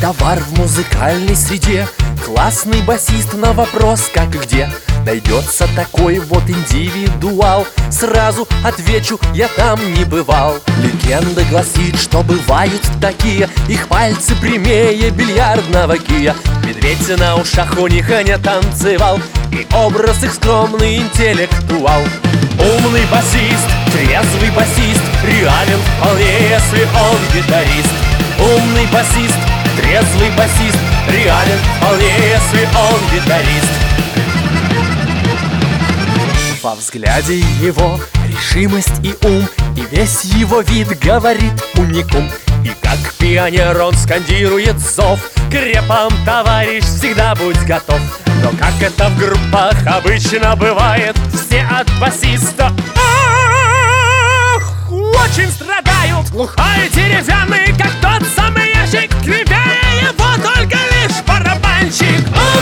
товар в музыкальной среде. Классный басист, на вопрос как и где найдется такой вот индивидуал. Сразу отвечу, я там не бывал. Легенда гласит, что бывают такие, их пальцы прямее бильярдного кия. Медведь на ушах у них не танцевал, и образ их скромный интеллектуал. Умный басист, трезвый басист, реален вполне, если он гитарист. Умный басист, трезвый басист, реален вполне, если он гитарист. Во взгляде его решимость и ум, и весь его вид говорит уникум. И как пионер он скандирует зов: к репам, товарищ, всегда будь готов. Но как это в группах обычно бывает, все от басиста очень страдают. Глухой деревянный, как тот самый ящик, кривее его только лишь барабанщик.